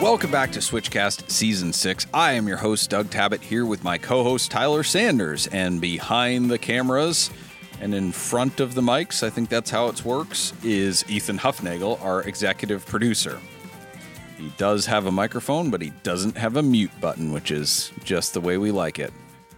Welcome back to Switchcast Season 6. I am your host, Doug Tabbitt, here with my co-host, Tyler Sanders. And behind the cameras and in front of the mics, I think that's how it works, is Ethan Huffnagel, our executive producer. He does have a microphone, but he doesn't have a mute button, which is just the way we like it.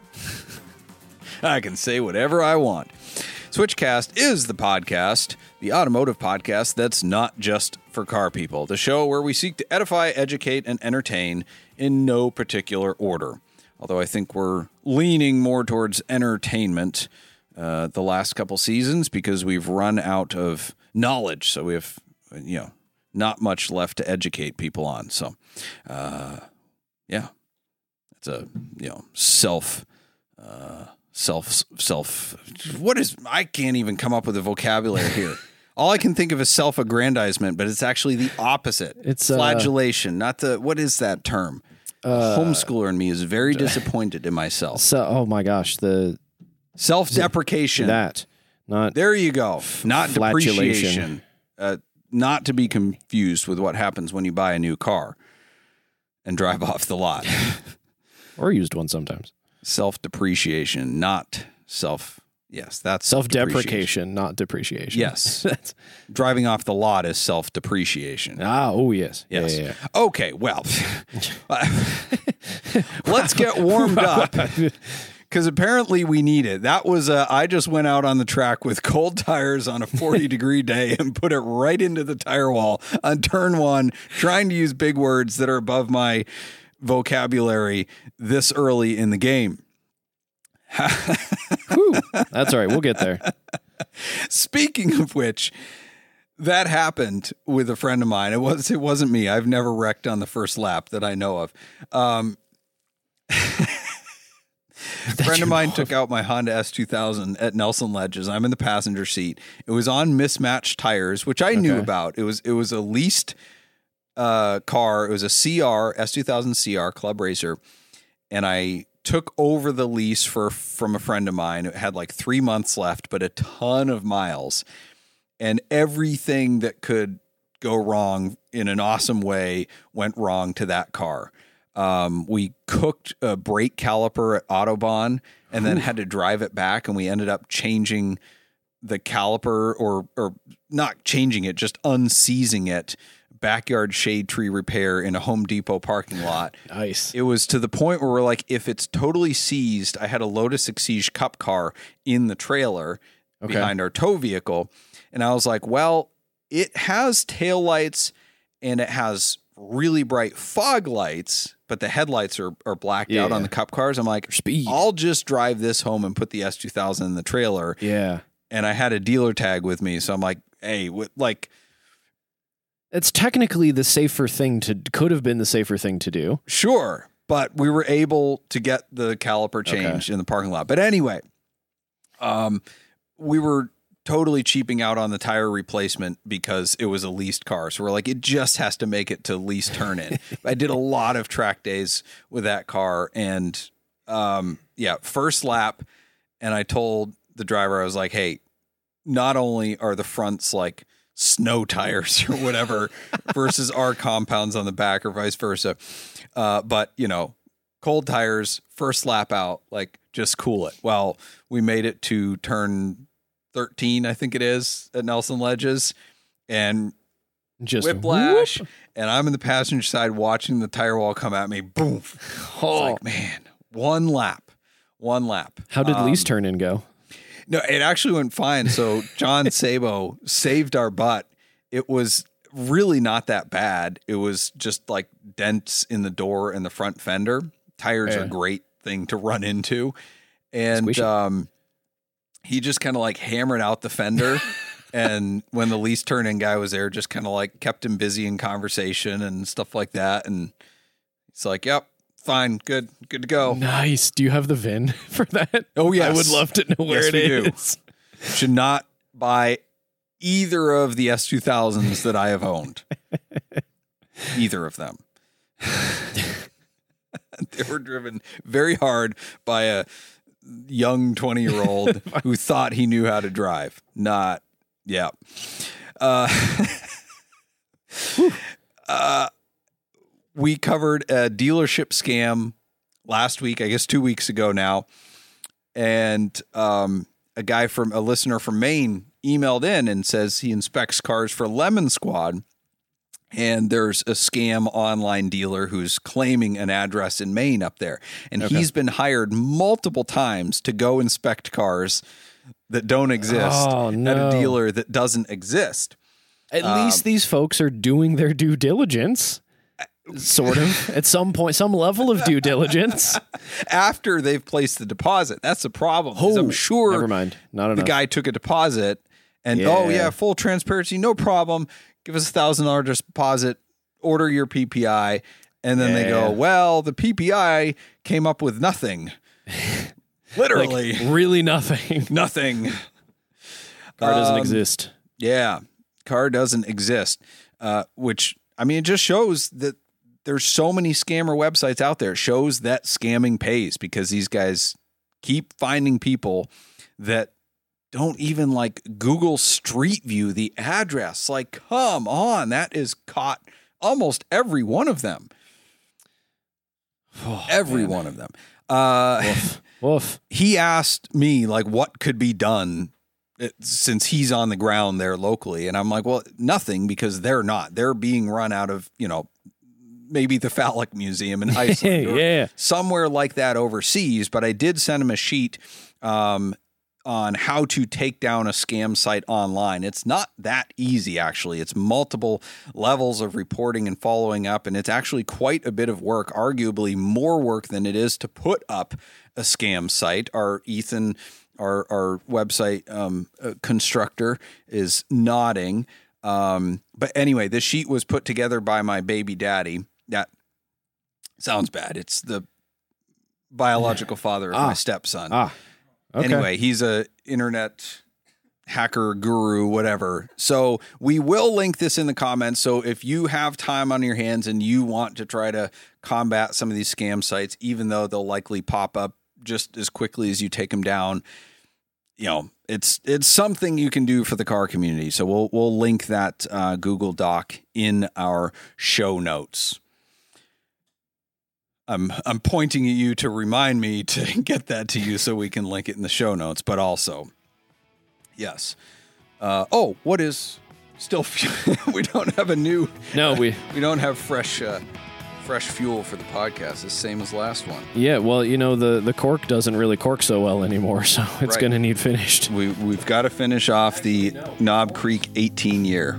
I can say whatever I want. Switchcast is the podcast, the automotive podcast that's not just for car people. The show where we seek to edify, educate, and entertain in no particular order. Although I think we're leaning more towards entertainment the last couple seasons because we've run out of knowledge. So we have, not much left to educate people on. So, it's a, I can't even come up with a vocabulary here. All I can think of is self-aggrandizement, but it's actually the opposite. It's flagellation, not what is that term? Homeschooler in me is very disappointed in myself. So, oh my gosh, the self-deprecation. There you go. Not depreciation. Not to be confused with what happens when you buy a new car and drive off the lot. Or used one sometimes. Self-depreciation, not yes, that's self-deprecation, not depreciation. Yes. Driving off the lot is self-depreciation. Yes. Yes. Yeah. Okay, well, let's get warmed up because apparently we need it. That was, I just went out on the track with cold tires on a 40-degree day and put it right into the tire wall on turn one, trying to use big words that are above my vocabulary this early in the game. Whew, that's all right. We'll get there. Speaking of which, that happened with a friend of mine. It wasn't me. I've never wrecked on the first lap that I know of. A friend of mine took out my Honda S2000 at Nelson Ledges. I'm in the passenger seat. It was on mismatched tires, which I knew about. It was a leased car. It was a S2000 CR Club Racer, and I took over the lease from a friend of mine. It had like 3 months left, but a ton of miles, and everything that could go wrong in an awesome way went wrong to that car. We cooked a brake caliper at Autobahn and then had to drive it back, and we ended up changing the caliper or not changing it, just unseizing it. Backyard shade tree repair in a Home Depot parking lot. Nice. It was to the point where we're like, if it's totally seized, I had a Lotus Exige Cup car in the trailer behind our tow vehicle. And I was like, well, it has taillights and it has really bright fog lights, but the headlights are blacked out on the Cup cars. I'm like, I'll just drive this home and put the S2000 in the trailer. Yeah. And I had a dealer tag with me. So I'm like, hey, it's technically the safer thing could have been the safer thing to do. Sure. But we were able to get the caliper changed in the parking lot. But anyway, we were totally cheaping out on the tire replacement because it was a leased car. So we're like, it just has to make it to lease turn in. I did a lot of track days with that car and, first lap. And I told the driver, I was like, hey, not only are the fronts like snow tires or whatever versus our compounds on the back or vice versa. But cold tires, first lap out, like just cool it. Well, we made it to turn 13, I think it is, at Nelson Ledges, and just whiplash. Whoop. And I'm in the passenger side watching the tire wall come at me. Boom. Oh, like, man, one lap. How did lease turn in go? No, it actually went fine. So John Sabo saved our butt. It was really not that bad. It was just like dents in the door and the front fender. Tires are a great thing to run into. And he just kind of like hammered out the fender. And when the lease turn-in guy was there, just kind of like kept him busy in conversation and stuff like that. And it's like, yep. Fine, good to go. Nice. Do you have the VIN for that? Oh, yes. I would love to know where it is. Should not buy either of the S2000s that I have owned. Either of them. They were driven very hard by a young 20-year-old who thought he knew how to drive. Not, yeah. we covered a dealership scam last week, I guess 2 weeks ago now. And a listener from Maine emailed in and says he inspects cars for Lemon Squad. And there's a scam online dealer who's claiming an address in Maine up there. And he's been hired multiple times to go inspect cars that don't exist at a dealer that doesn't exist. At least these folks are doing their due diligence, sort of, at some point, some level of due diligence. After they've placed the deposit. That's the problem. I'm sure never mind. Not enough. The guy took a deposit and, full transparency, no problem. Give us $1,000 deposit, order your PPI. And then they go, well, the PPI came up with nothing. Literally. Like, really nothing. Nothing. Car doesn't exist. Yeah. Car doesn't exist. Which, I mean, it just shows that there's so many scammer websites out there. It shows that scamming pays because these guys keep finding people that don't even like Google Street View the address. Like, come on. That is caught almost every one of them. One of them. Woof. He asked me like what could be done since he's on the ground there locally. And I'm like, well, nothing, because they're not. They're being run out of, maybe the Phallic Museum in Iceland or somewhere like that overseas. But I did send him a sheet on how to take down a scam site online. It's not that easy, actually. It's multiple levels of reporting and following up, and it's actually quite a bit of work, arguably more work than it is to put up a scam site. Our Ethan, our website constructor, is nodding. But anyway, the sheet was put together by my baby daddy. That sounds bad. It's the biological father of my stepson. Okay. Anyway, he's a internet hacker guru, whatever. So we will link this in the comments. So if you have time on your hands and you want to try to combat some of these scam sites, even though they'll likely pop up just as quickly as you take them down, it's something you can do for the car community. So we'll link that Google Doc in our show notes. I'm pointing at you to remind me to get that to you so we can link it in the show notes, but also, yes. What is still fuel? We don't have a new. No, we don't have fresh fuel for the podcast. It's the same as last one. Yeah, well, the cork doesn't really cork so well anymore, so it's going to need finished. We've got to finish off the Knob Creek 18 year.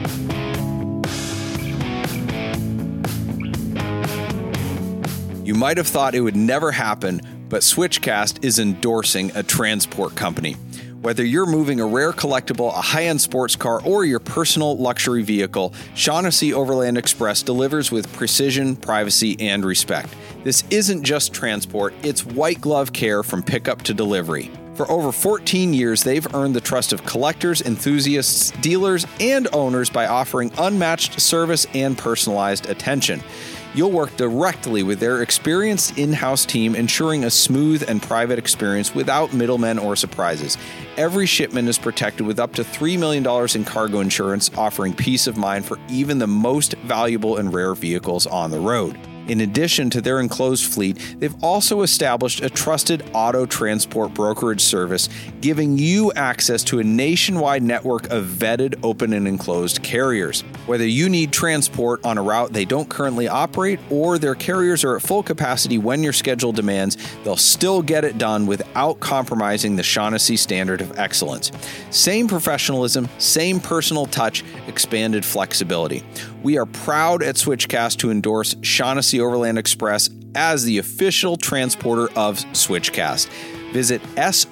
You might have thought it would never happen, but Switchcast is endorsing a transport company. Whether you're moving a rare collectible, a high-end sports car, or your personal luxury vehicle, Shaughnessy Overland Express delivers with precision, privacy, and respect. This isn't just transport, it's white glove care from pickup to delivery. For over 14 years, they've earned the trust of collectors, enthusiasts, dealers, and owners by offering unmatched service and personalized attention. You'll work directly with their experienced in-house team, ensuring a smooth and private experience without middlemen or surprises. Every shipment is protected with up to $3 million in cargo insurance, offering peace of mind for even the most valuable and rare vehicles on the road. In addition to their enclosed fleet, they've also established a trusted auto transport brokerage service, giving you access to a nationwide network of vetted open and enclosed carriers. Whether you need transport on a route they don't currently operate or their carriers are at full capacity when your schedule demands, they'll still get it done without compromising the Shaughnessy standard of excellence. Same professionalism, same personal touch, expanded flexibility. We are proud at Switchcast to endorse Shaughnessy Overland Express as the official transporter of Switchcast. Visit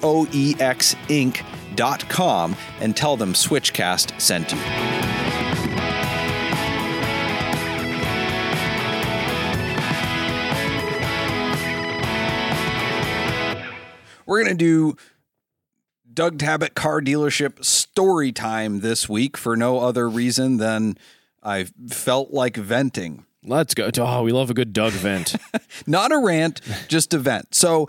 soexinc.com and tell them Switchcast sent you. We're going to do Doug Tabbitt Car Dealership story time this week for no other reason than I felt like venting. Let's go. Oh, we love a good Doug vent. Not a rant, just a vent. So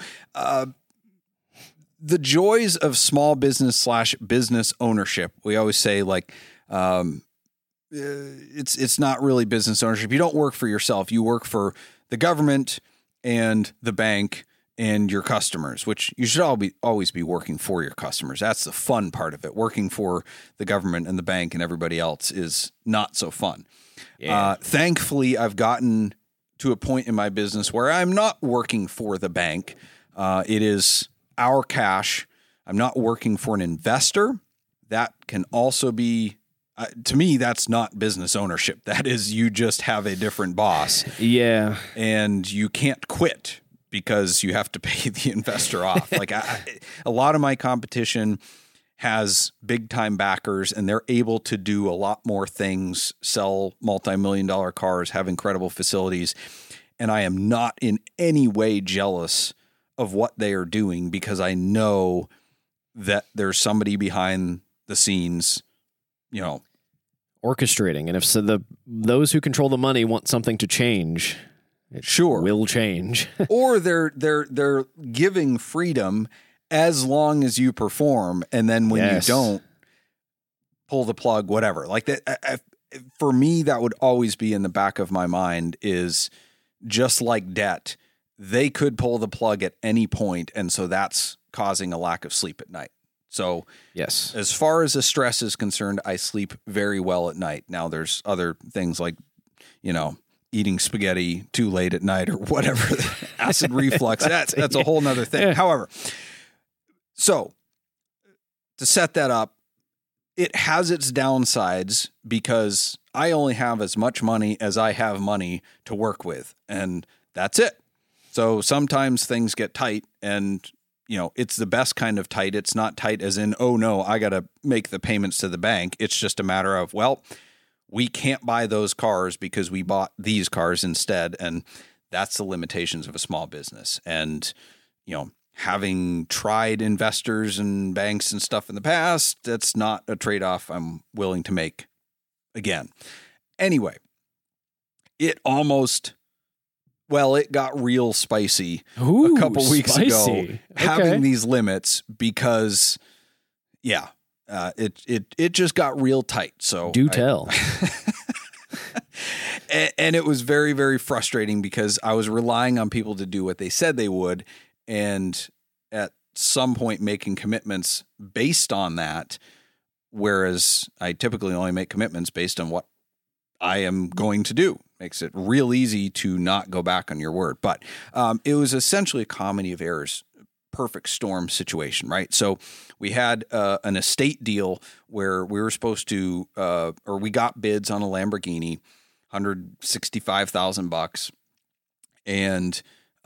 the joys of small business / business ownership. We always say like it's not really business ownership. You don't work for yourself. You work for the government and the bank and your customers, which you should always be working for your customers. That's the fun part of it. Working for the government and the bank and everybody else is not so fun. Yeah. Thankfully, I've gotten to a point in my business where I'm not working for the bank. It is our cash. I'm not working for an investor. That can also be, to me, that's not business ownership. That is, you just have a different boss. Yeah. And you can't quit because you have to pay the investor off. Like a lot of my competition has big time backers and they're able to do a lot more things, sell multi-million-dollar cars, have incredible facilities. And I am not in any way jealous of what they are doing because I know that there's somebody behind the scenes, orchestrating. And if those who control the money want something to change, it will change. Or they're giving freedom as long as you perform, and then when you don't, pull the plug, whatever. Like that. For me, that would always be in the back of my mind. Is just like debt, they could pull the plug at any point, and so that's causing a lack of sleep at night. So yes, as far as the stress is concerned, I sleep very well at night. Now there's other things like, eating spaghetti too late at night or whatever, acid reflux. That's a whole nother thing. Yeah. However, so to set that up, it has its downsides because I only have as much money as I have money to work with, and that's it. So sometimes things get tight, and it's the best kind of tight. It's not tight as in, oh no, I got to make the payments to the bank. It's just a matter of, well, we can't buy those cars because we bought these cars instead. And that's the limitations of a small business. And, having tried investors and banks and stuff in the past, that's not a trade-off I'm willing to make again. Anyway, it got real spicy a couple weeks ago, having these limits because, it just got real tight. So do tell. And it was very, very frustrating because I was relying on people to do what they said they would, and at some point making commitments based on that, whereas I typically only make commitments based on what I am going to do. Makes it real easy to not go back on your word. But it was essentially a comedy of errors, perfect storm situation, right? So we had an estate deal where we were supposed to, or we got bids on a Lamborghini, $165,000, and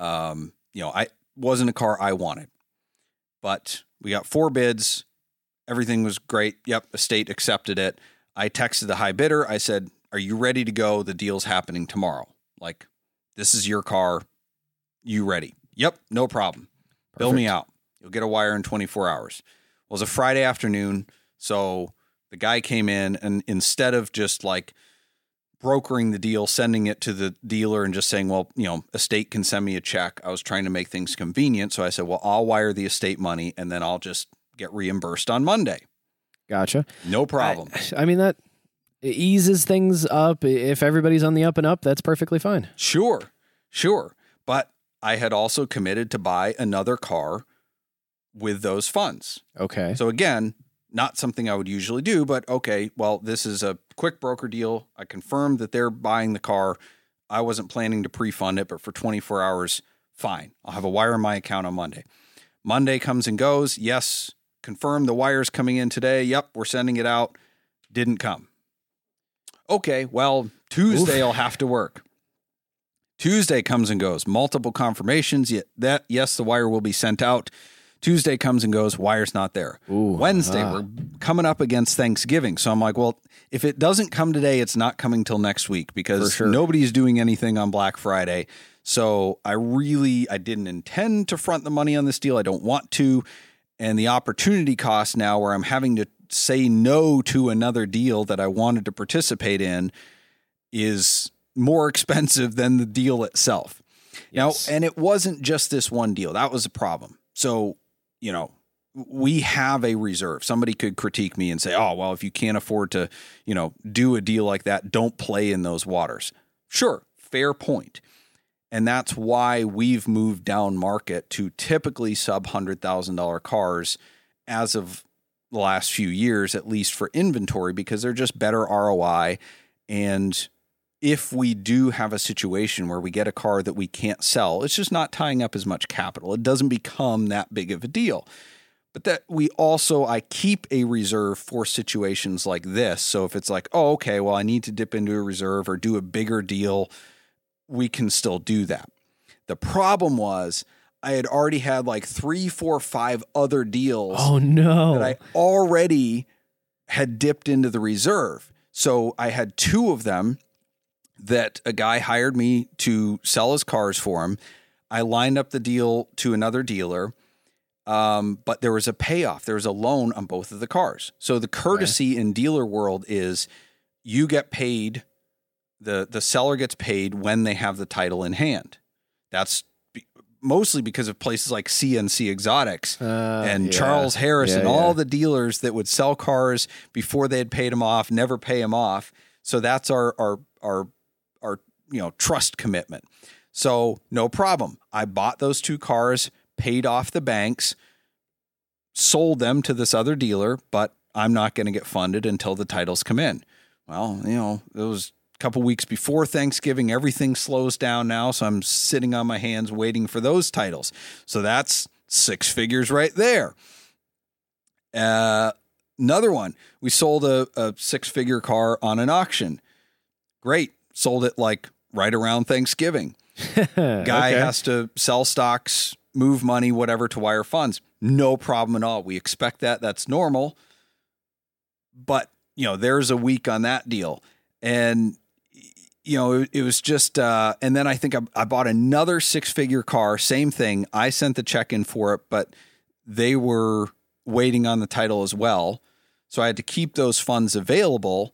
I wasn't a car I wanted, but we got 4 bids. Everything was great. Yep, estate accepted it. I texted the high bidder. I said, "Are you ready to go? The deal's happening tomorrow. Like, this is your car. You ready?" "Yep, no problem. Perfect. Bill me out. You'll get a wire in 24 hours. Well, it was a Friday afternoon, so the guy came in, and instead of just like brokering the deal, sending it to the dealer and just saying, well, estate can send me a check, I was trying to make things convenient. So I said, well, I'll wire the estate money and then I'll just get reimbursed on Monday. Gotcha. No problem. I mean, that eases things up. If everybody's on the up and up, that's perfectly fine. Sure. But I had also committed to buy another car with those funds. Okay. So again, not something I would usually do, but okay, well, this is a quick broker deal. I confirmed that they're buying the car. I wasn't planning to pre-fund it, but for 24 hours, fine. I'll have a wire in my account on Monday. Monday comes and goes. Yes, confirm the wire's coming in today. Yep, we're sending it out. Didn't come. Okay, well, Tuesday I'll have to work. Tuesday comes and goes. Multiple confirmations. Yes, the wire will be sent out. Tuesday comes and goes, wire's not there. Wednesday, we're coming up against Thanksgiving. So I'm like, well, if it doesn't come today, it's not coming till next week because nobody's doing anything on Black Friday. So I didn't intend to front the money on this deal. I don't want to. And the opportunity cost now where I'm having to say no to another deal that I wanted to participate in is more expensive than the deal itself. Yes. Now, and it wasn't just this one deal. That was a problem. So, we have a reserve. Somebody could critique me and say, oh, well, if you can't afford to, do a deal like that, don't play in those waters. Sure. Fair point. And that's why we've moved down market to typically sub $100,000 cars as of the last few years, at least for inventory, because they're just better ROI. And if we do have a situation where we get a car that we can't sell, it's just not tying up as much capital. It doesn't become that big of a deal. But that I keep a reserve for situations like this. So if it's like, oh, okay, well, I need to dip into a reserve or do a bigger deal, we can still do that. The problem was I had already had like 3, 4, 5 other deals. Oh, no. That I already had dipped into the reserve. So I had 2 of them that a guy hired me to sell his cars for him. I lined up the deal to another dealer. But there was a payoff. There was a loan on both of the cars. So the courtesy in dealer world is you get paid, the seller gets paid when they have the title in hand. That's mostly because of places like CNC Exotics and Charles Harris and all the dealers that would sell cars before they had paid them off, never pay them off. So that's our trust commitment. So no problem. I bought those 2 cars, paid off the banks, sold them to this other dealer, but I'm not going to get funded until the titles come in. Well, it was a couple weeks before Thanksgiving. Everything slows down now, so I'm sitting on my hands waiting for those titles. So that's 6 figures right there. Another one, we sold a 6-figure car on an auction. Great. Sold it like right around Thanksgiving. Guy has to sell stocks, move money, whatever, to wire funds. No problem at all. We expect that. That's normal. But, there's a week on that deal. And, it was just, and then I think I bought another 6-figure car, same thing. I sent the check in for it, but they were waiting on the title as well. So I had to keep those funds available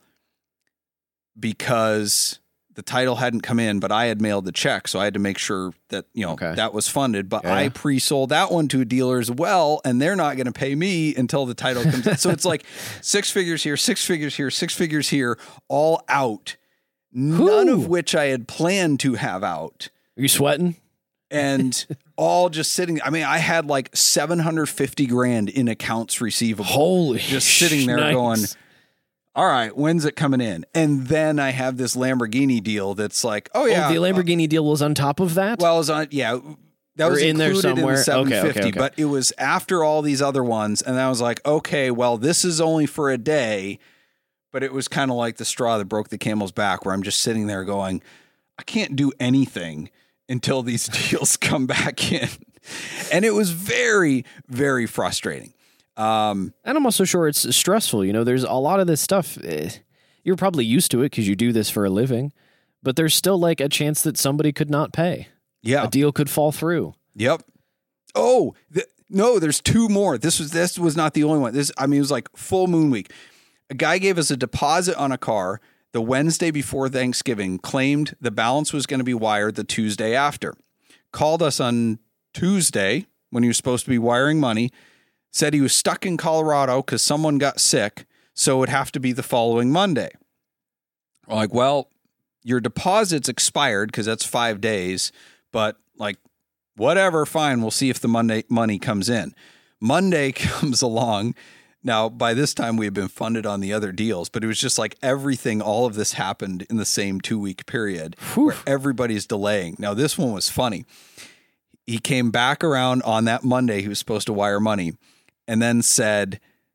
because the title hadn't come in, but I had mailed the check. So I had to make sure that, that was funded, but I pre-sold that one to a dealer as well. And they're not going to pay me until the title comes in. So it's like 6 figures here, 6 figures here, 6 figures here, all out. None of which I had planned to have out. Are you sweating? And all just sitting. I mean, I had like $750,000 in accounts receivable. Holy just sitting there going, all right, when's it coming in? And then I have this Lamborghini deal that's like, the Lamborghini deal was on top of that? Well, it was on, that was in there somewhere. In the 750, okay. But it was after all these other ones. And I was like, okay, well, this is only for a day. But it was kind of like the straw that broke the camel's back, where I'm just sitting there going, I can't do anything until these deals come back in. And it was very, very frustrating. And I'm also sure it's stressful. There's a lot of this stuff. You're probably used to it because you do this for a living, but there's still like a chance that somebody could not pay. Yeah. A deal could fall through. Yep. Oh, no, there's 2 more. This was not the only one. It was like full moon week. A guy gave us a deposit on a car the Wednesday before Thanksgiving, claimed the balance was going to be wired the Tuesday after. Called us on Tuesday when he was supposed to be wiring money, said he was stuck in Colorado because someone got sick, so it would have to be the following Monday. I'm like, well, your deposit's expired because that's 5 days, but like, whatever, fine, we'll see if the Monday money comes in. Monday comes along. Now, by this time, we had been funded on the other deals, but it was just like all of this happened in the same 2-week period where everybody's delaying. Now, this one was funny. He came back around on that Monday. He was supposed to wire money and then said,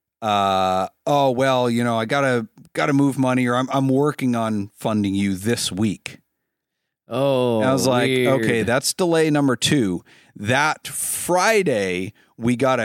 I gotta move money, or I'm working on funding you this week. Oh, and I was like, weird. okay, that's delay number 2. That Friday, we got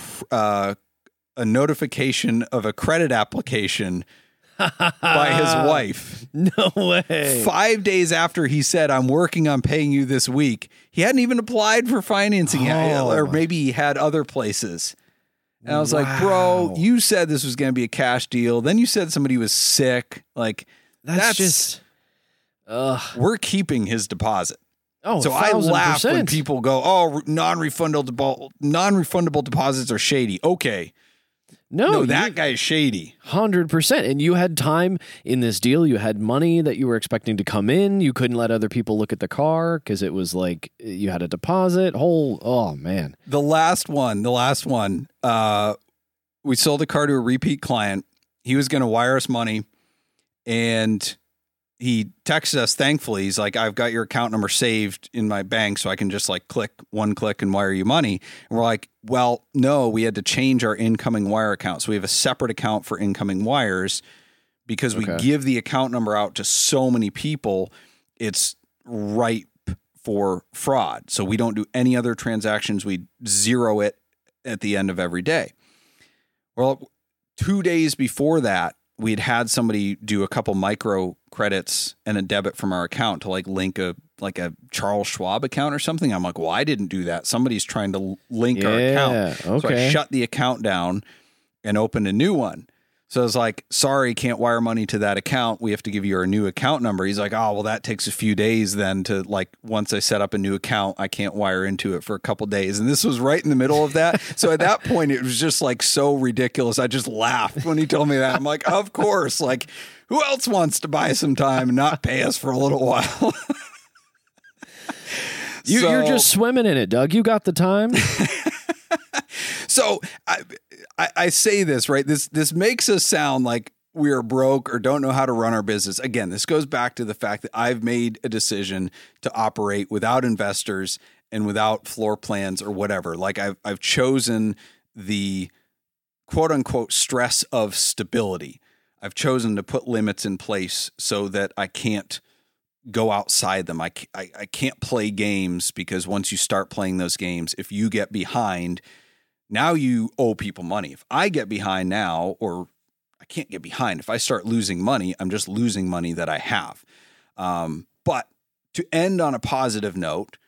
a notification of a credit application by his wife. No way. 5 days after he said, I'm working on paying you this week, he hadn't even applied for financing yet, or maybe he had other places. And I was like, bro, you said this was going to be a cash deal. Then you said somebody was sick. Like, that's just, we're keeping his deposit. Oh, so I laugh when 1,000%. people go, "Oh, non-refundable deposits are shady." Okay, no, that guy is shady. 100%. And you had time in this deal. You had money that you were expecting to come in. You couldn't let other people look at the car because it was like you had a deposit. Oh, man. The last one, we sold a car to a repeat client. He was going to wire us money, and he texted us, thankfully. He's like, "I've got your account number saved in my bank, so I can just like click and wire you money." And we're like, "Well, no, we had to change our incoming wire account. So we have a separate account for incoming wires because we give the account number out to so many people. It's ripe for fraud. So we don't do any other transactions. We zero it at the end of every day." Well, 2 days before that, we'd had somebody do a couple micro credits and a debit from our account to like link a Charles Schwab account or something. I'm like, well, I didn't do that. Somebody's trying to link our account. Okay. So I shut the account down and opened a new one. So I was like, "Sorry, can't wire money to that account. We have to give you our new account number." He's like, "Oh, well, that takes a few days then to like, once I set up a new account, I can't wire into it for a couple days." And this was right in the middle of that. So at that point, it was just like so ridiculous. I just laughed when he told me that. I'm like, of course, like who else wants to buy some time and not pay us for a little while? You're just swimming in it, Doug. You got the time. So I say this, right? This makes us sound like we're broke or don't know how to run our business. Again, this goes back to the fact that I've made a decision to operate without investors and without floor plans or whatever. Like I've chosen the quote unquote stress of stability. I've chosen to put limits in place so that I can't go outside them. I can't play games because once you start playing those games, if you get behind, now you owe people money. If I get behind now, or I can't get behind, if I start losing money, I'm just losing money that I have. But to end on a positive note,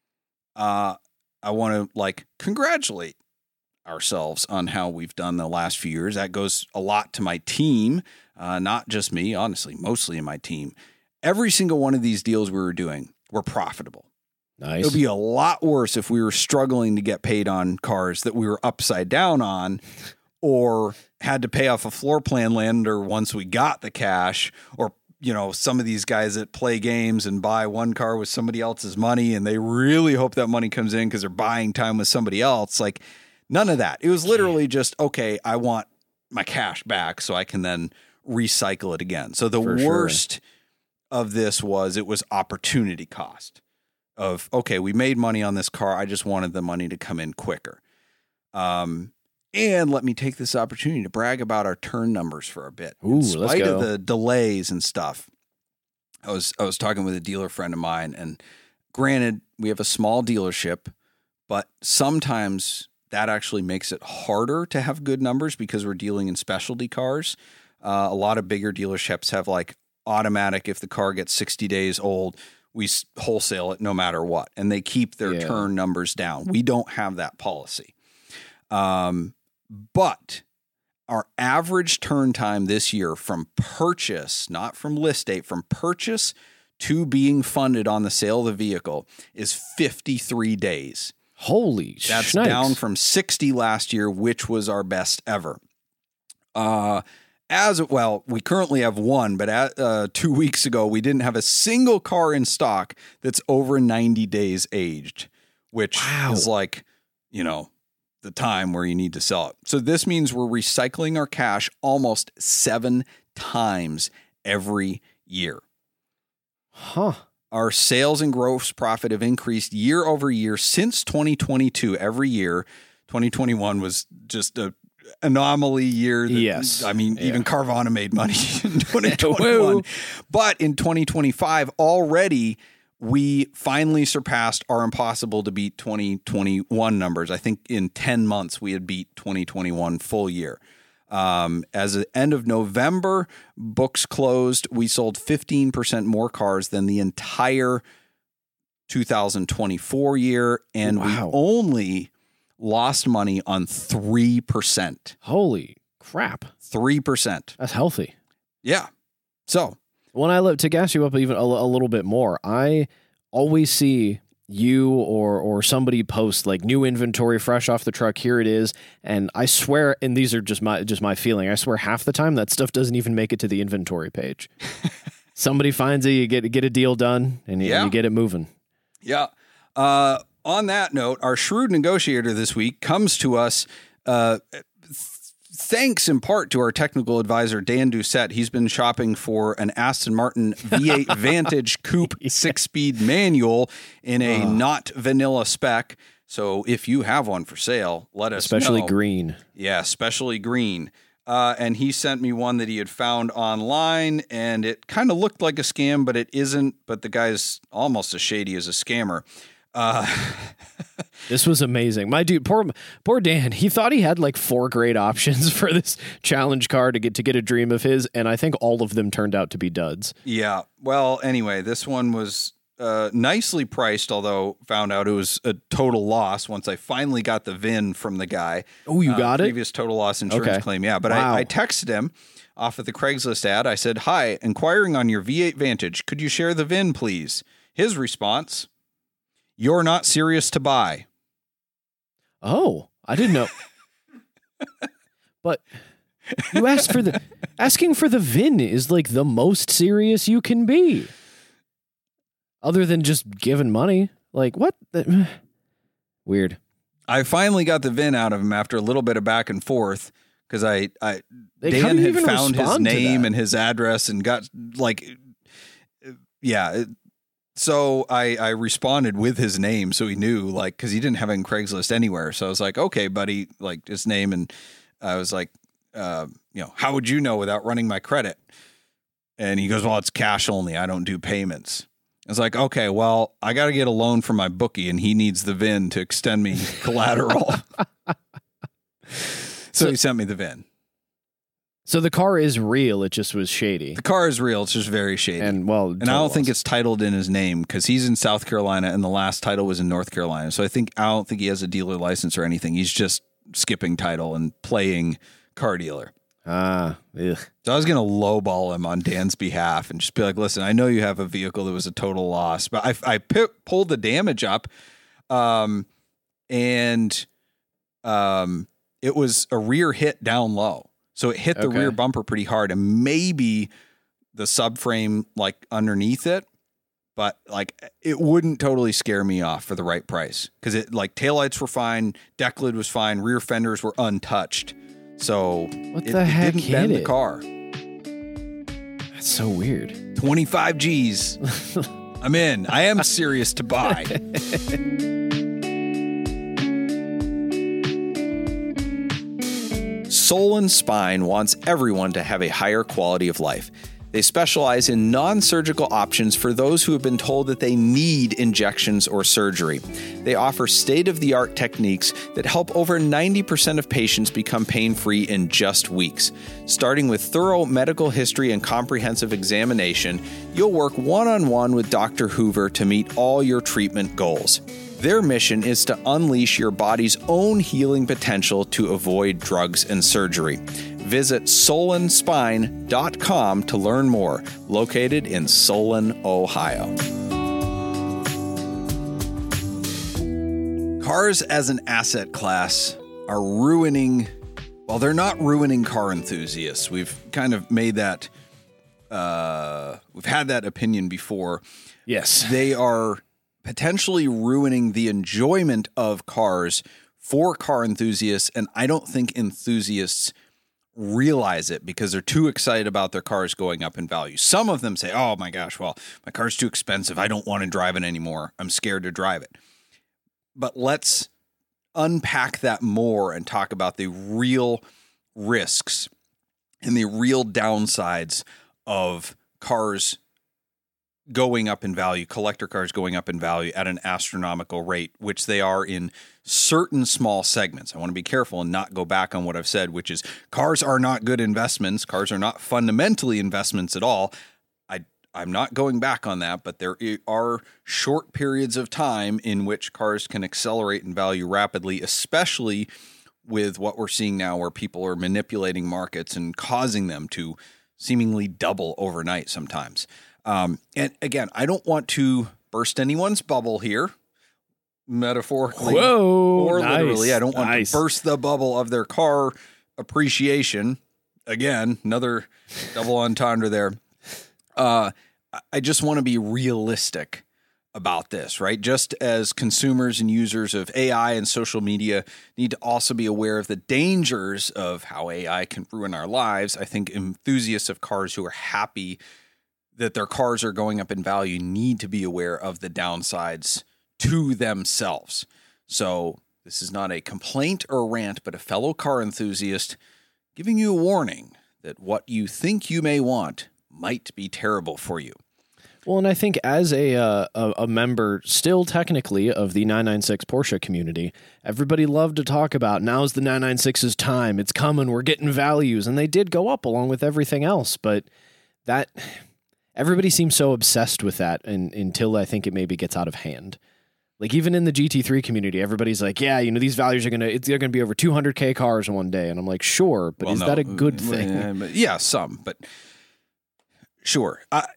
I want to like congratulate ourselves on how we've done the last few years. That goes a lot to my team, not just me, honestly, mostly in my team. Every single one of these deals we were doing were profitable. Nice. It would be a lot worse if we were struggling to get paid on cars that we were upside down on, or had to pay off a floor plan lender once we got the cash, or, you know, some of these guys that play games and buy one car with somebody else's money and they really hope that money comes in because they're buying time with somebody else. Like none of that. It was literally just, okay, I want my cash back so I can then recycle it again. So the worst of this was it was opportunity cost. Of, okay, we made money on this car. I just wanted the money to come in quicker. And let me take this opportunity to brag about our turn numbers for a bit. Ooh, in spite let's go. of the delays and stuff, I was talking with a dealer friend of mine, and granted, we have a small dealership, but sometimes that actually makes it harder to have good numbers because we're dealing in specialty cars. A lot of bigger dealerships have like automatic, if the car gets 60 days old, we wholesale it no matter what, and they keep their turn numbers down. We don't have that policy. But our average turn time this year from purchase, not from list date, from purchase to being funded on the sale of the vehicle is 53 days. Holy shit. That's down from 60 last year, which was our best ever. As well, we currently have one, but 2 weeks ago, we didn't have a single car in stock that's over 90 days aged, which is like, you know, the time where you need to sell it. So this means we're recycling our cash almost 7 times every year. Huh. Our sales and gross profit have increased year over year since 2022. Every year, 2021 was just a anomaly year. I mean, even Carvana made money in 2021. But in 2025, already we finally surpassed our impossible to beat 2021 numbers. I think in 10 months we had beat 2021 full year. As the end of November, books closed, we sold 15% more cars than the entire 2024 year, and we only lost money on 3%. Holy crap. 3%. That's healthy. Yeah. So when I look to gas you up even a little bit more, I always see you or somebody post like new inventory fresh off the truck. Here it is. And I swear, and these are just my feeling, I swear half the time that stuff doesn't even make it to the inventory page. Somebody finds it, you get a deal done, and you get it moving. Yeah. On that note, our shrewd negotiator this week comes to us thanks in part to our technical advisor, Dan Doucette. He's been shopping for an Aston Martin V8 Vantage Coupe 6-speed manual in a not vanilla spec. So if you have one for sale, let us know. Especially green. Yeah, especially green. And he sent me one that he had found online, and it kind of looked like a scam, but it isn't. But the guy's almost as shady as a scammer. This was amazing. My dude, poor Dan, he thought he had like 4 great options for this challenge car to get a dream of his, and I think all of them turned out to be duds. Yeah. Well, anyway, this one was nicely priced, although found out it was a total loss once I finally got the VIN from the guy. Oh, you got it? Previous total loss insurance claim. Yeah. But wow. I texted him off of the Craigslist ad. I said, "Hi, inquiring on your V8 Vantage. Could you share the VIN, please?" His response, "You're not serious to buy." Oh, I didn't know. But you asked for asking for the VIN is like the most serious you can be. Other than just giving money. Like, what? Weird. I finally got the VIN out of him after a little bit of back and forth because Dan had found his name and his address and got like, yeah. So I responded with his name so he knew, like, because he didn't have it in Craigslist anywhere. So I was like, okay, buddy, like his name. And I was like, how would you know without running my credit? And he goes, well, it's cash only. I don't do payments. I was like, okay, well, I got to get a loan from my bookie and he needs the VIN to extend me collateral. So he sent me the VIN. So the car is real. It just was shady. The car is real. It's just very shady. And I don't think it's titled in his name because he's in South Carolina and the last title was in North Carolina. So I don't think he has a dealer license or anything. He's just skipping title and playing car dealer. Ugh. So I was going to lowball him on Dan's behalf and just be like, listen, I know you have a vehicle that was a total loss, but I pulled the damage up and it was a rear hit down low. So it hit the rear bumper pretty hard and maybe the subframe like underneath it, but like it wouldn't totally scare me off for the right price because it like taillights were fine, deck lid was fine, rear fenders were untouched. So what the heck it didn't bend the car. That's so weird. 25 G's. I'm in. I am serious to buy. Soul & Spine wants everyone to have a higher quality of life. They specialize in non-surgical options for those who have been told that they need injections or surgery. They offer state-of-the-art techniques that help over 90% of patients become pain-free in just weeks. Starting with thorough medical history and comprehensive examination, you'll work one-on-one with Dr. Hoover to meet all your treatment goals. Their mission is to unleash your body's own healing potential to avoid drugs and surgery. Visit soulandspine.com to learn more. Located in Solon, Ohio. Cars as an asset class are ruining, well, they're not ruining car enthusiasts. We've kind of made that, we've had that opinion before. Yes. They are potentially ruining the enjoyment of cars for car enthusiasts, and I don't think enthusiasts realize it because they're too excited about their cars going up in value. Some of them say, oh my gosh, well, my car's too expensive. I don't want to drive it anymore. I'm scared to drive it. But let's unpack that more and talk about the real risks and the real downsides of cars going up in value, collector cars going up in value at an astronomical rate, which they are in certain small segments. I want to be careful and not go back on what I've said, which is cars are not good investments. Cars are not fundamentally investments at all. I'm not going back on that, but there are short periods of time in which cars can accelerate in value rapidly, especially with what we're seeing now where people are manipulating markets and causing them to seemingly double overnight sometimes. And again, I don't want to burst anyone's bubble here, metaphorically Whoa, or nice, literally. I don't want nice. to burst the bubble of their car appreciation. Again, another double entendre there. I just want to be realistic about this, right? Just as consumers and users of AI and social media need to also be aware of the dangers of how AI can ruin our lives, I think enthusiasts of cars who are happy that their cars are going up in value need to be aware of the downsides to themselves. So this is not a complaint or a rant, but a fellow car enthusiast giving you a warning that what you think you may want might be terrible for you. Well, and I think as a member still technically of the 996 Porsche community, everybody loved to talk about now's the 996's time. It's coming. We're getting values. And they did go up along with everything else. But that everybody seems so obsessed with that until I think it maybe gets out of hand. Like even in the GT3 community, everybody's like, yeah, these values they're going to be over 200K cars one day. And I'm like, sure, but that a good thing? Yeah, some, but sure.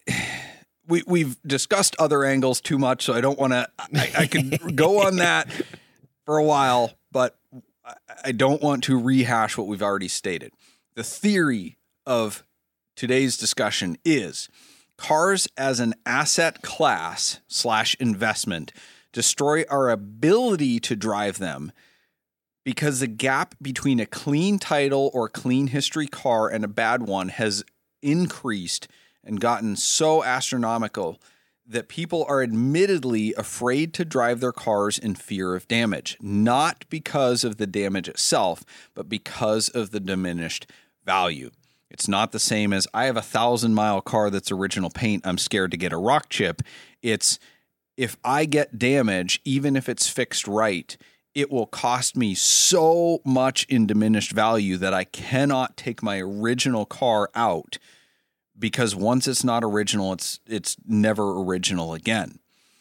We've discussed other angles too much, so I don't want to. I could go on that for a while, but I don't want to rehash what we've already stated. The theory of today's discussion is cars as an asset class / investment destroy our ability to drive them because the gap between a clean title or clean history car and a bad one has increased and gotten so astronomical that people are admittedly afraid to drive their cars in fear of damage, not because of the damage itself, but because of the diminished value. It's not the same as I have a 1,000-mile car that's original paint. I'm scared to get a rock chip. It's if I get damage, even if it's fixed right, it will cost me so much in diminished value that I cannot take my original car out. Because once it's not original, it's never original again.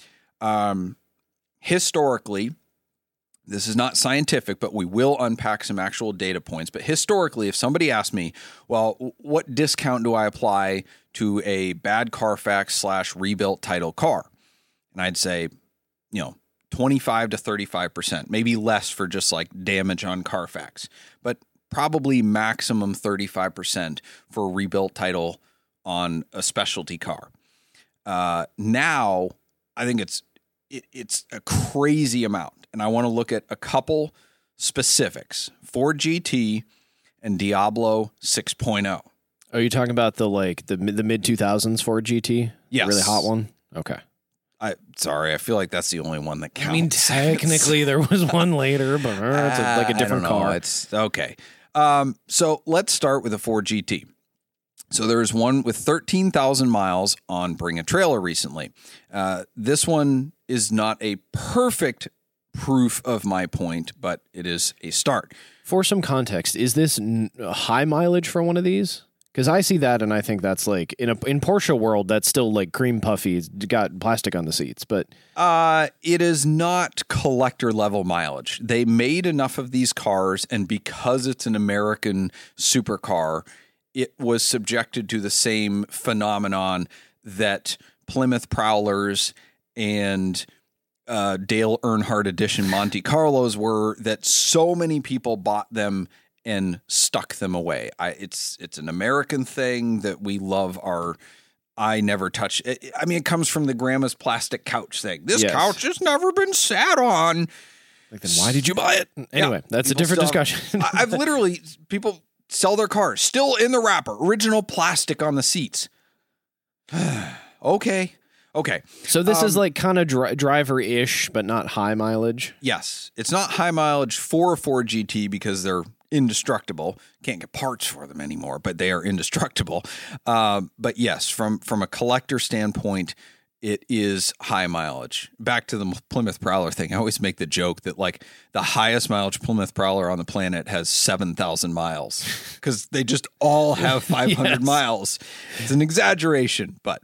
Historically, this is not scientific, but we will unpack some actual data points. But historically, if somebody asked me, well, what discount do I apply to a bad Carfax / rebuilt title car? And I'd say, 25 to 35%, maybe less for just like damage on Carfax, but probably maximum 35% for a rebuilt title on a specialty car. Now, I think it's a crazy amount, and I want to look at a couple specifics: Ford GT and Diablo 6.0. Are you talking about the mid 2000s Ford GT? Yes, really hot one. Okay. I feel like that's the only one that counts. I mean, technically there was one later, but it's like a different car. It's okay. So let's start with a Ford GT. So there was one with 13,000 miles on Bring a Trailer recently. This one is not a perfect proof of my point, but it is a start. For some context, is this high mileage for one of these? Because I see that and I think that's like in Porsche world, that's still like cream puffy. It's got plastic on the seats, but it is not collector level mileage. They made enough of these cars, and because it's an American supercar, it was subjected to the same phenomenon that Plymouth Prowlers and Dale Earnhardt edition Monte Carlos were, that so many people bought them and stuck them away. It's an American thing that we love. I never touch. I mean, it comes from the grandma's plastic couch thing. This couch has never been sat on. Like, then why did you buy it? Anyway, that's a different discussion. I've literally, people sell their cars still in the wrapper, original plastic on the seats. Okay. So this is like kind of driver-ish, but not high mileage? Yes. It's not high mileage for a Ford GT because they're indestructible. Can't get parts for them anymore, but they are indestructible. But yes, from a collector standpoint, it is high mileage. Back to the Plymouth Prowler thing. I always make the joke that like the highest mileage Plymouth Prowler on the planet has 7,000 miles because they just all have 500 miles. It's an exaggeration, but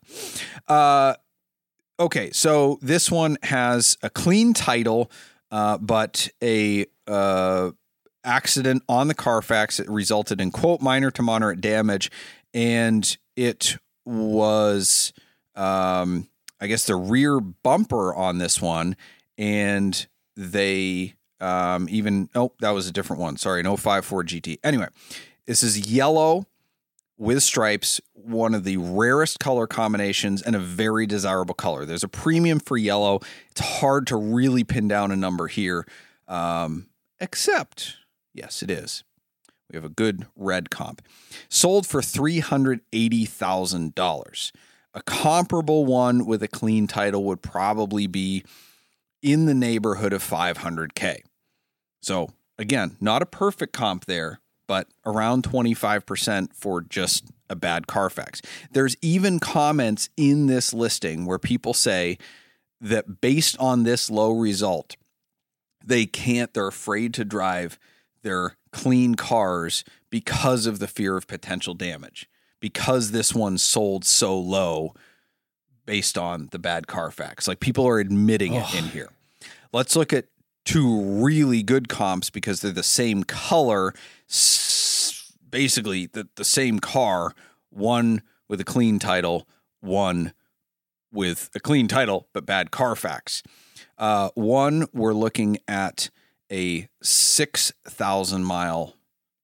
okay. So this one has a clean title, but a accident on the Carfax. It resulted in quote minor to moderate damage, and it was I guess, the rear bumper on this one, and they that was a different one. Sorry, an 05 Ford GT. Anyway, this is yellow with stripes, one of the rarest color combinations and a very desirable color. There's a premium for yellow. It's hard to really pin down a number here, except, yes, it is. We have a good red comp. Sold for $380,000. A comparable one with a clean title would probably be in the neighborhood of $500K. So, again, not a perfect comp there, but around 25% for just a bad Carfax. There's even comments in this listing where people say that based on this low result, they're afraid to drive their clean cars because of the fear of potential damage, because this one sold so low based on the bad Carfax. Like, people are admitting it in here. Let's look at two really good comps because they're the same color, basically the same car, one with a clean title, one with a clean title but bad Carfax. One, we're looking at a 6,000 mile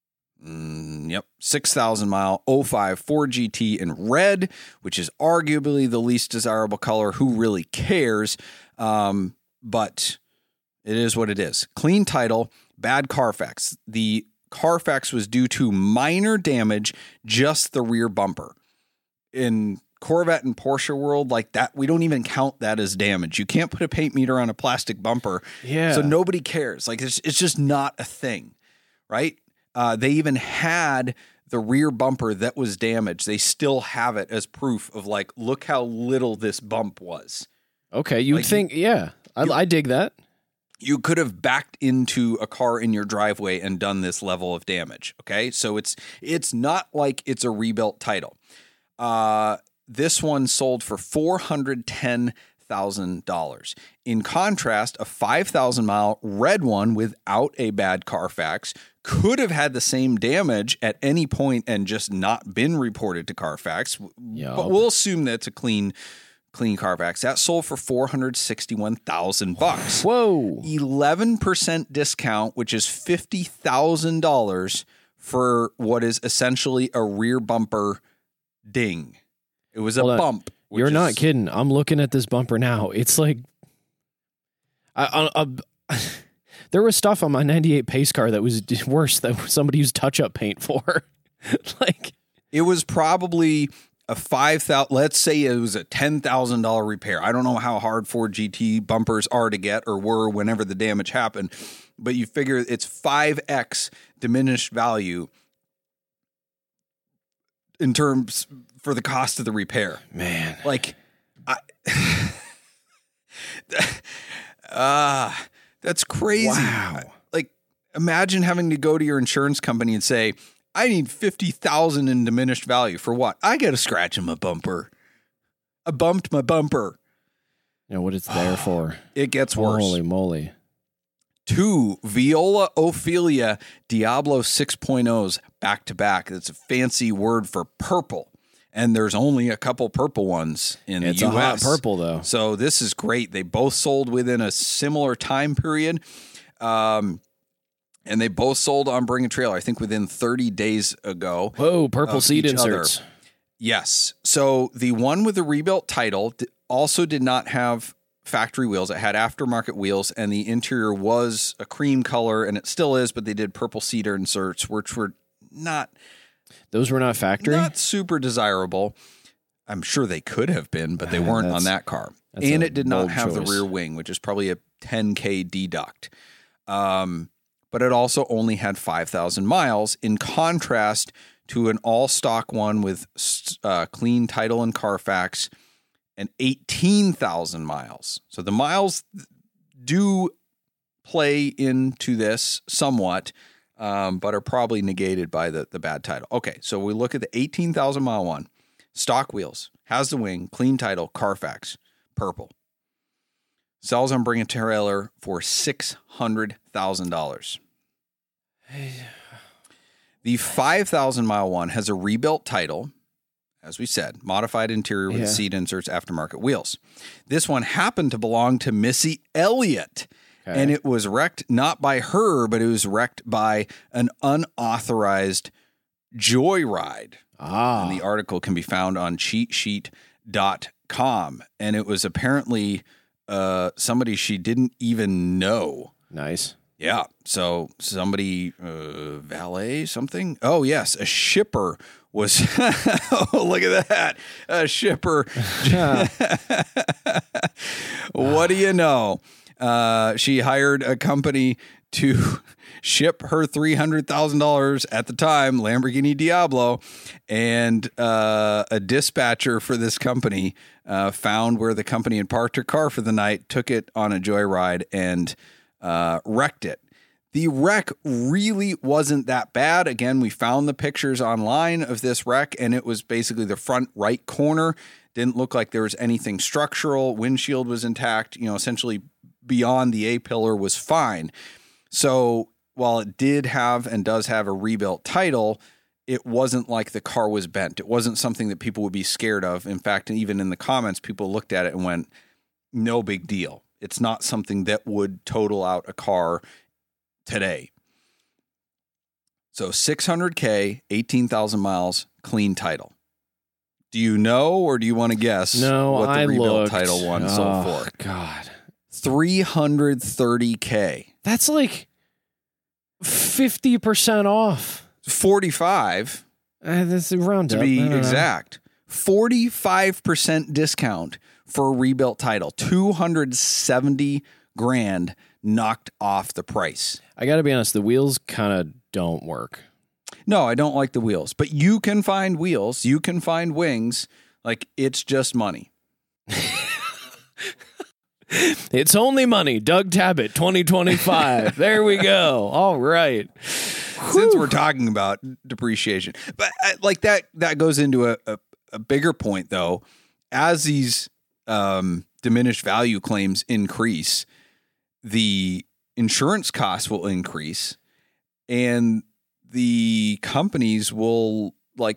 6,000 mile 05 Ford GT in red, which is arguably the least desirable color. Who really cares? But it is what it is. Clean title, bad Carfax. The Carfax was due to minor damage, just the rear bumper. In Corvette and Porsche world, like that, we don't even count that as damage. You can't put a paint meter on a plastic bumper. Yeah. So nobody cares. Like, it's just not a thing, right? They even had the rear bumper that was damaged. They still have it as proof of, like, look how little this bump was. Okay, you'd think, I dig that. You could have backed into a car in your driveway and done this level of damage. Okay, so it's not like it's a rebuilt title. This one sold for $410,000. In contrast, a 5,000 mile red one without a bad Carfax could have had the same damage at any point and just not been reported to Carfax. Yep. But we'll assume that it's a clean Carfax. That sold for $461,000. Whoa. 11% discount, which is $50,000 for what is essentially a rear bumper ding. It was a bump. You're not kidding. I'm looking at this bumper now. It's like there was stuff on my 98 pace car that was worse that somebody used touch-up paint for. Like, it was probably a $5,000, let's say it was a $10,000 repair. I don't know how hard Ford GT bumpers are to get or were whenever the damage happened, but you figure it's 5x diminished value in terms for the cost of the repair. Man. Like, that's crazy. Wow. Like, imagine having to go to your insurance company and say, I need $50,000 in diminished value for what? I got a scratch in my bumper. I bumped my bumper. You know what it's there for. It gets worse. Holy moly. 2 Viola Ophelia Diablo 6.0s back to back. That's a fancy word for purple. And there's only a couple purple ones in the U.S. It's a hot purple, though. So this is great. They both sold within a similar time period. And they both sold on Bring a Trailer, I think within 30 days ago. Whoa, purple seat inserts. Other. Yes. So the one with the rebuilt title also did not have factory wheels. It had aftermarket wheels, and the interior was a cream color, and it still is, but they did purple seat inserts, which were not... Those were not factory? Not super desirable. I'm sure they could have been, but they weren't on that car. And it did not have the rear wing, which is probably a 10K deduct. But it also only had 5,000 miles, in contrast to an all-stock one with clean title and Carfax and 18,000 miles. So the miles do play into this somewhat, but are probably negated by the bad title. Okay, so we look at the 18,000 mile one. Stock wheels, has the wing, clean title, Carfax, purple. Sells on Bring a Trailer for $600,000. The 5,000 mile one has a rebuilt title, as we said, modified interior with Yeah. seat inserts, aftermarket wheels. This one happened to belong to Missy Elliott. Okay. And it was wrecked not by her, but it was wrecked by an unauthorized joyride. And the article can be found on cheatsheet.com. And it was apparently somebody she didn't even know. Nice. Yeah. So somebody, valet, something. Oh, yes. A shipper was, oh, look at that. A shipper. What do you know? She hired a company to ship her $300,000 at the time, Lamborghini Diablo, and a dispatcher for this company found where the company had parked her car for the night, took it on a joyride, and wrecked it. The wreck really wasn't that bad. Again, we found the pictures online of this wreck, and it was basically the front right corner. Didn't look like there was anything structural. Windshield was intact. Essentially beyond the A-pillar was fine. So while it did have and does have a rebuilt title, it wasn't like the car was bent. It wasn't something that people would be scared of. In fact, even in the comments, people looked at it and went, no big deal. It's not something that would total out a car today. So $600K, 18,000 miles, clean title. Do you know, or do you want to guess what the rebuilt title one sold for? God. $330K. That's like 50% off. 45 That's a round to up. be exact. 45% discount for a rebuilt title. $270,000 knocked off the price. I got to be honest, the wheels kind of don't work. No, I don't like the wheels, but you can find wheels, you can find wings. Like, it's just money. It's only money. Doug Tabbitt, 2025. There we go. All right. Since we're talking about depreciation, but like that goes into a bigger point, though. As these diminished value claims increase, the insurance costs will increase, and the companies will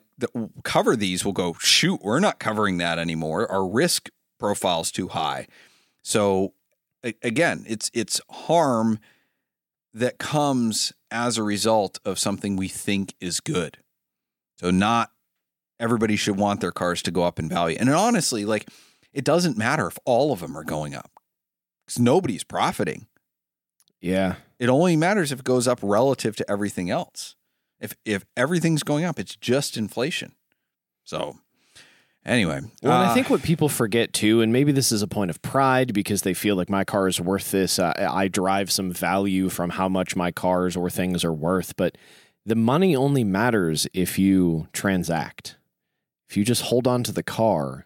cover these will go, shoot, we're not covering that anymore. Our risk profile's too high. So again, it's harm that comes as a result of something we think is good. So not everybody should want their cars to go up in value. And honestly, it doesn't matter if all of them are going up, because nobody's profiting. Yeah. It only matters if it goes up relative to everything else. If everything's going up, it's just inflation. So anyway. Well, and I think what people forget too, and maybe this is a point of pride because they feel like my car is worth this. I derive some value from how much my cars or things are worth, but the money only matters if you transact. If you just hold on to the car,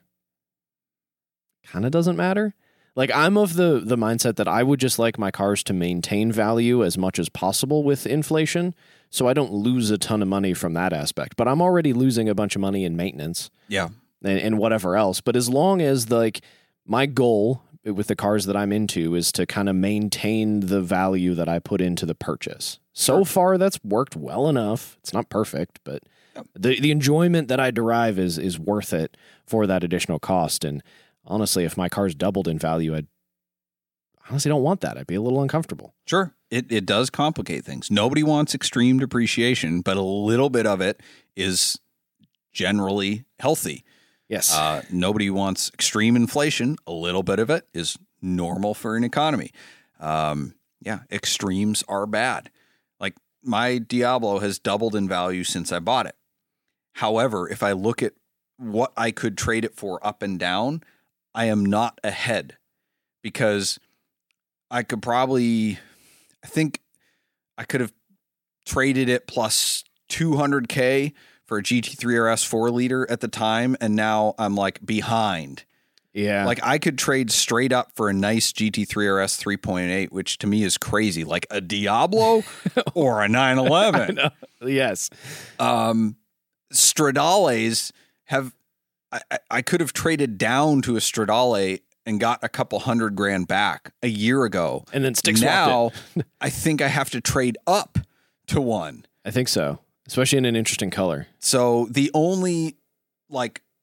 kind of doesn't matter. Like, I'm of the mindset that I would just like my cars to maintain value as much as possible with inflation, so I don't lose a ton of money from that aspect. But I'm already losing a bunch of money in maintenance. Yeah. And whatever else. But as long as my goal with the cars that I'm into is to kind of maintain the value that I put into the purchase. So far, that's worked well enough. It's not perfect, but the enjoyment that I derive is worth it for that additional cost. And honestly, if my car's doubled in value, I honestly don't want that. I'd be a little uncomfortable. Sure. It does complicate things. Nobody wants extreme depreciation, but a little bit of it is generally healthy. Yes. Nobody wants extreme inflation. A little bit of it is normal for an economy. Extremes are bad. Like, my Diablo has doubled in value since I bought it. However, if I look at what I could trade it for up and down, I am not ahead, because I think I could have traded it plus $200K for a GT3 RS 4-liter at the time, and now I'm behind. Yeah. Like, I could trade straight up for a nice GT3 RS 3.8, which to me is crazy. Like a Diablo or a 911. Yes. Stradales I could have traded down to a Stradale and got a couple $100,000 back a year ago. And then now I think I have to trade up to one. I think so, especially in an interesting color. So the only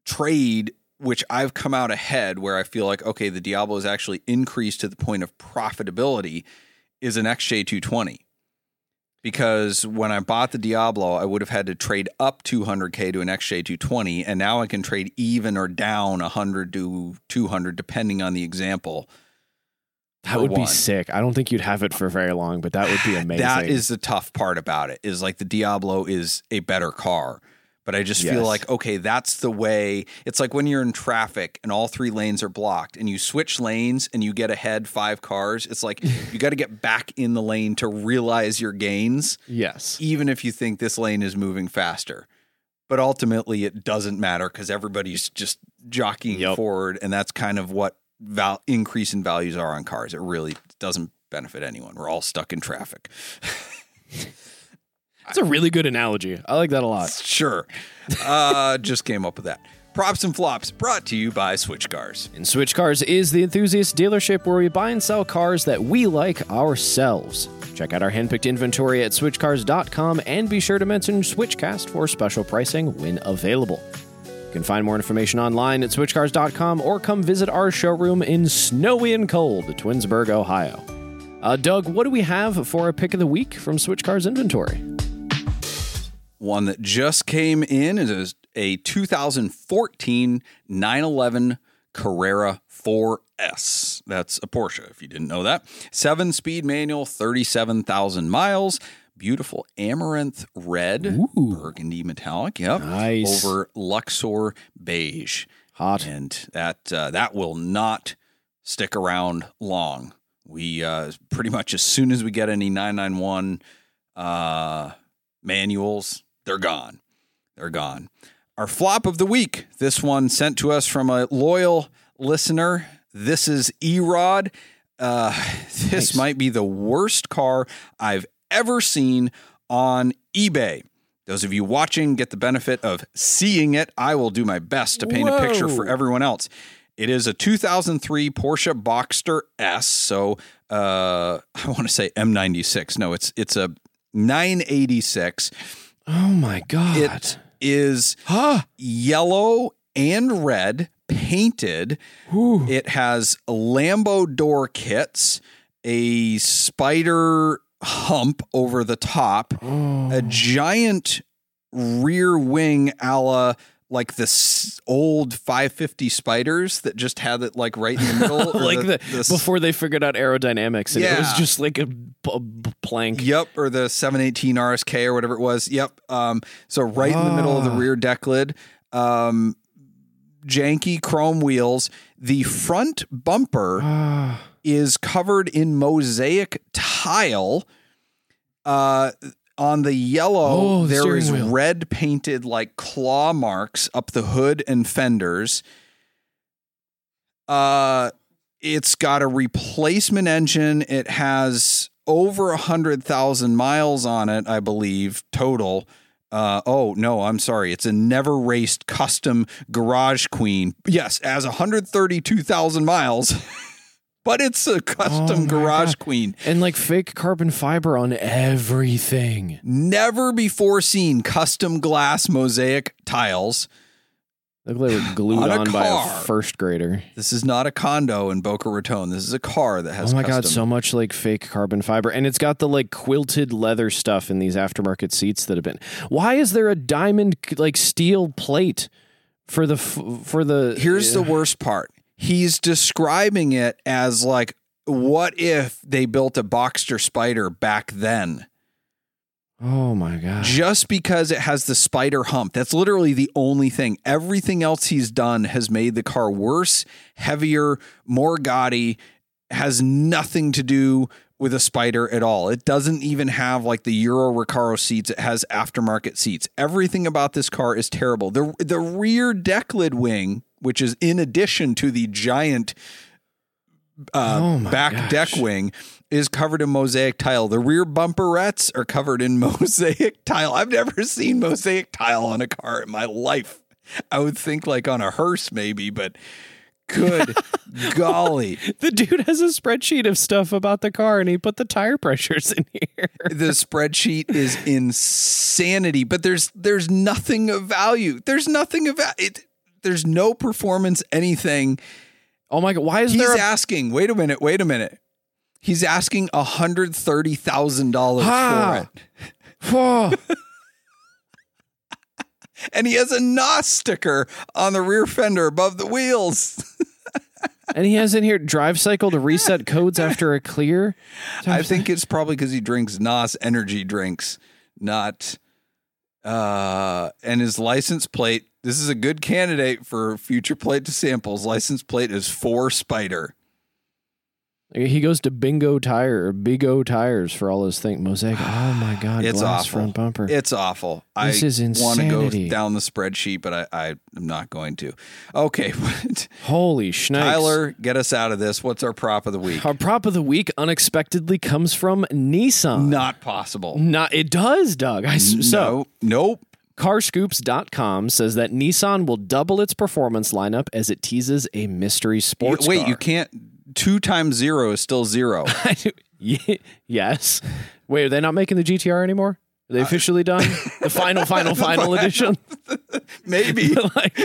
trade, which I've come out ahead, where I feel like, okay, the Diablo is actually increased to the point of profitability, is an XJ220. Because when I bought the Diablo, I would have had to trade up $200K to an XJ220, and now I can trade even or down 100 to 200, depending on the example. That would be sick. I don't think you'd have it for very long, but that would be amazing. That is the tough part about it, is like the Diablo is a better car. But I just feel like, okay, that's the way. It's like when you're in traffic and all 3 lanes are blocked and you switch lanes and you get ahead 5 cars. It's like you got to get back in the lane to realize your gains. Yes. Even if you think this lane is moving faster. But ultimately, it doesn't matter because everybody's just jockeying forward. And that's kind of what increase in values are on cars. It really doesn't benefit anyone. We're all stuck in traffic. That's a really good analogy. I like that a lot. Sure. Just came up with that. Props and Flops brought to you by Switch Cars. And Switch Cars is the enthusiast dealership where we buy and sell cars that we like ourselves. Check out our handpicked inventory at switchcars.com and be sure to mention Switchcast for special pricing when available. You can find more information online at switchcars.com or come visit our showroom in snowy and cold Twinsburg, Ohio. Doug, what do we have for our pick of the week from Switch Cars inventory? One that just came in is a 2014 911 Carrera 4S. That's a Porsche, if you didn't know that. 7-speed manual, 37,000 miles. Beautiful amaranth red, burgundy metallic. Yep. Nice. Over Luxor beige. Hot. And that will not stick around long. We pretty much as soon as we get any 991 manuals, they're gone. They're gone. Our flop of the week. This one sent to us from a loyal listener. This is Erod. This might be the worst car I've ever seen on eBay. Those of you watching get the benefit of seeing it. I will do my best to paint a picture for everyone else. It is a 2003 Porsche Boxster S. So I want to say M96. No, it's a 986. Oh my God. It is yellow and red painted. Ooh. It has Lambo door kits, a spider hump over the top, a giant rear wing a la like the old 550 spiders that just had it like right in the middle. Like before they figured out aerodynamics and it was just like a plank. Yep. Or the 718 RSK or whatever it was. Yep. So right in the middle of the rear deck lid, janky chrome wheels. The front bumper is covered in mosaic tile. On the yellow, there is red painted like claw marks up the hood and fenders. It's got a replacement engine. It has over 100,000 miles on it, I believe, total. No, I'm sorry. It's a never raced custom Garage Queen. Yes, it has 132,000 miles. But it's a custom Garage Queen. And like fake carbon fiber on everything. Never before seen custom glass mosaic tiles. Look like they were glued on by a first grader. This is not a condo in Boca Raton. This is a car that has God, so much like fake carbon fiber. And it's got the like quilted leather stuff in these aftermarket seats that have been. Why is there a diamond like steel plate for the Here's the worst part. He's describing it as like, what if they built a Boxster Spider back then? Oh my God. Just because it has the spider hump. That's literally the only thing. Everything else he's done has made the car worse, heavier, more gaudy, has nothing to do with a spider at all. It doesn't even have like the Euro Recaro seats. It has aftermarket seats. Everything about this car is terrible. The rear deck lid wing, which is in addition to the giant back deck wing, is covered in mosaic tile. The rear bumperettes are covered in mosaic tile. I've never seen mosaic tile on a car in my life. I would think like on a hearse maybe, but good golly. The dude has a spreadsheet of stuff about the car and he put the tire pressures in here. The spreadsheet is insanity, but there's nothing of value. There's nothing of it. There's no performance anything. Oh my God. Why is He's there asking, wait a minute. He's asking $130,000 for it. And he has a NOS sticker on the rear fender above the wheels. And he has in here drive cycle to reset codes after a clear. I think it's probably because he drinks NOS energy drinks, not, and his license plate. This is a good candidate for future plate to samples. License plate is 4 Spider. He goes to Bigo Tires for all his things. Mosaic. Oh my God. It's glass awful. Front bumper. It's awful. This is insanity. Want to go down the spreadsheet, but I'm not going to. Okay. Holy snakes. Tyler, get us out of this. What's our prop of the week? Our prop of the week unexpectedly comes from Nissan. Not possible. It does, Doug. Nope. Carscoops.com says that Nissan will double its performance lineup as it teases a mystery sports car. Wait, you can't. 2 times 0 is still 0. Yes. Wait, are they not making the GTR anymore? Are they officially done? The final edition? Maybe.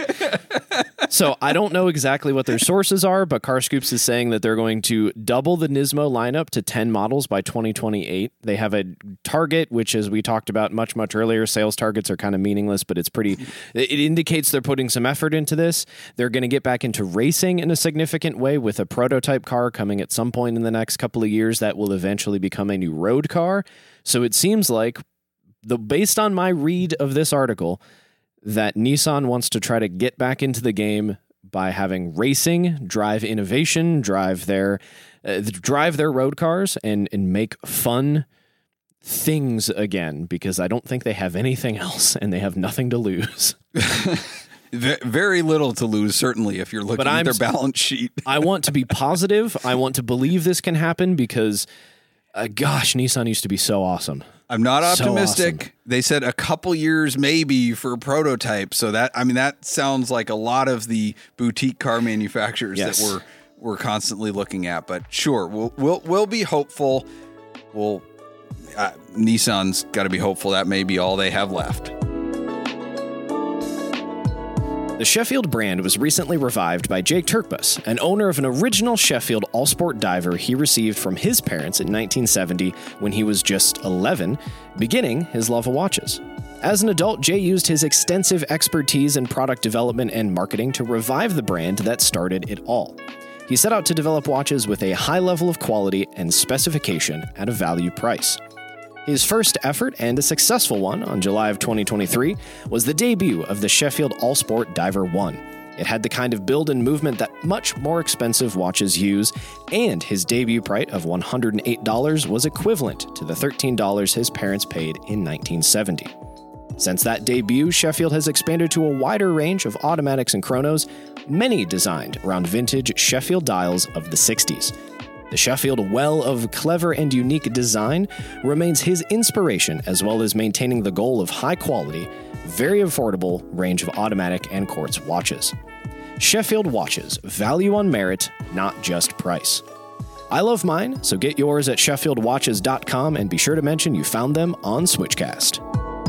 So I don't know exactly what their sources are, but CarScoops is saying that they're going to double the Nismo lineup to 10 models by 2028. They have a target, which, as we talked about much earlier, sales targets are kind of meaningless, but it indicates they're putting some effort into this. They're going to get back into racing in a significant way with a prototype car coming at some point in the next couple of years that will eventually become a new road car. So it seems like, based on my read of this article, that Nissan wants to try to get back into the game by having racing, drive innovation, drive their road cars, and make fun things again, because I don't think they have anything else and they have nothing to lose. Very little to lose, certainly, if you're looking at their balance sheet. I want to be positive. I want to believe this can happen because, gosh, Nissan used to be so awesome. I'm not optimistic. So awesome. They said a couple years maybe for a prototype. So that sounds like a lot of the boutique car manufacturers that we're constantly looking at. But sure, we'll be hopeful. Nissan's got to be hopeful. That may be all they have left. The Sheffield brand was recently revived by Jake Turkbus, an owner of an original Sheffield all-sport diver he received from his parents in 1970 when he was just 11, beginning his love of watches. As an adult, Jay used his extensive expertise in product development and marketing to revive the brand that started it all. He set out to develop watches with a high level of quality and specification at a value price. His first effort, and a successful one, on July of 2023, was the debut of the Sheffield All-Sport Diver 1. It had the kind of build and movement that much more expensive watches use, and his debut price of $108 was equivalent to the $13 his parents paid in 1970. Since that debut, Sheffield has expanded to a wider range of automatics and chronos, many designed around vintage Sheffield dials of the 60s. The Sheffield well of clever and unique design remains his inspiration, as well as maintaining the goal of high quality, very affordable range of automatic and quartz watches. Sheffield watches, value on merit, not just price. I love mine, so get yours at SheffieldWatches.com and be sure to mention you found them on Switchcast.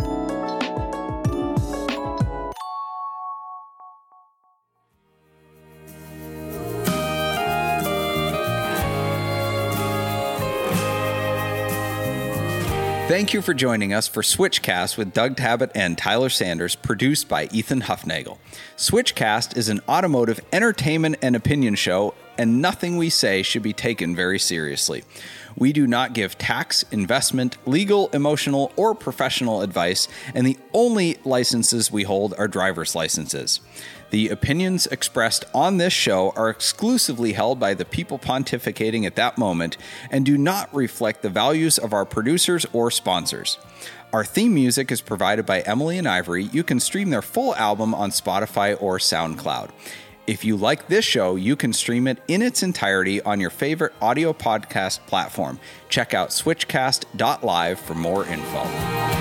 Thank you for joining us for Switchcast with Doug Tabbitt and Tyler Sanders, produced by Ethan Huffnagel. Switchcast is an automotive entertainment and opinion show, and nothing we say should be taken very seriously. We do not give tax, investment, legal, emotional, or professional advice, and the only licenses we hold are driver's licenses. The opinions expressed on this show are exclusively held by the people pontificating at that moment and do not reflect the values of our producers or sponsors. Our theme music is provided by Emily and Ivory. You can stream their full album on Spotify or SoundCloud. If you like this show, you can stream it in its entirety on your favorite audio podcast platform. Check out switchcast.live for more info.